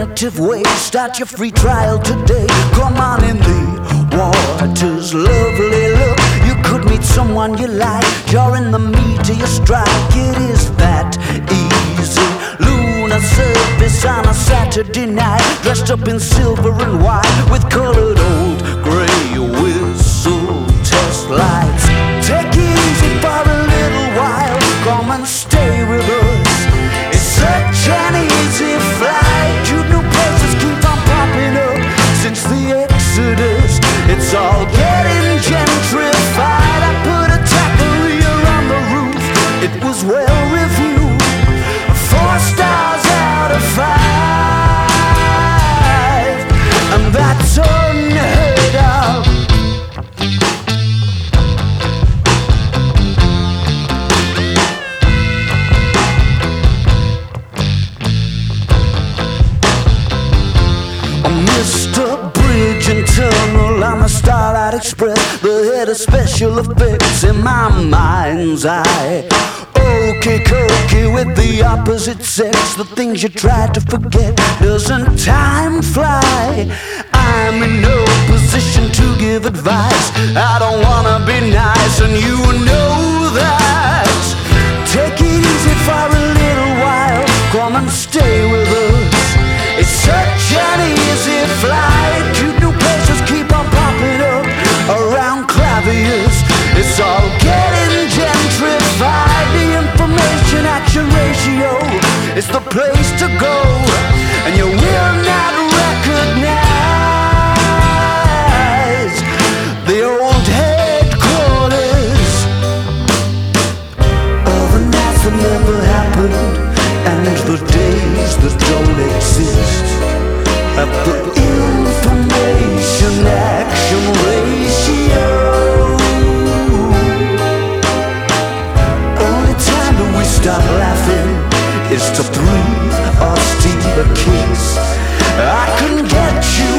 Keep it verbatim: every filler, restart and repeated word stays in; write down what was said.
alternative way. Start your free trial today. Come on in the waters, lovely look. You could meet someone you like. You're in the meat of your strike. It is that easy. Lunar surface on a Saturday night, dressed up in silver and white with colored old gray whistle test lights. Take it easy for a little while. Come and stay with us. It's such an easy flight. Cute new places keep on popping up since the Exodus. It's all getting gentrified. I put a taqueria on the roof. It was well reviewed. Four stars out of five, and that's unheard of. Mister Bridge and Tunnel on the Starlight Express, the head of special effects in my mind's eye. Okey cokey with the opposite sex, the things you try to forget. Doesn't time fly? I'm in no position to give advice. I don't wanna be nice, and you know that. Take it easy for a little while. Come and stay with us. It's such an easy flight. Cute new places keep on popping up around Clavius. It's all getting gentrified. The information action ratio is the place to go, and you will not recognize the old headquarters of the nights that never happened and the days that don't exist. At the information action ratio, only time that we stop laughing is to breathe or steal a kiss. I can get you